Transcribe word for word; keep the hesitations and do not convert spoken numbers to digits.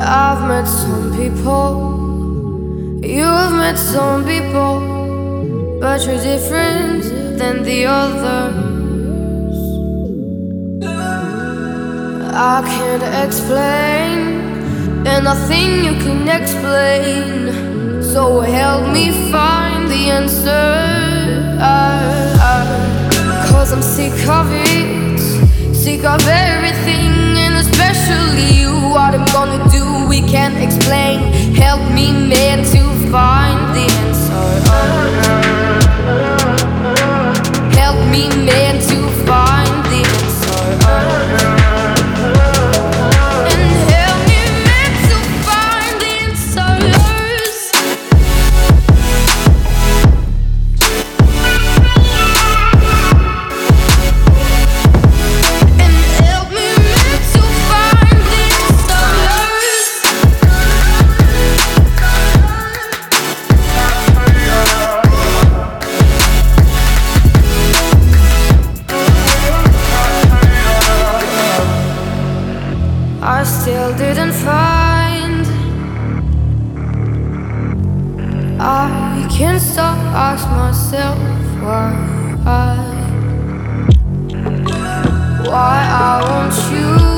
I've met some people, you've met some people, but you're different than the others. I can't explain, and nothing you can explain. So help me find the answer. I, I, Cause I'm sick of it, sick of everything, and especially you. What I'm gonna do, we can't explain. Help me, man, to find the answer. Help me, man, to find the answer. And help me, man, to find the answers. And help me, man, to find the answers. I still didn't find. I can't stop, ask myself why I, why I want you.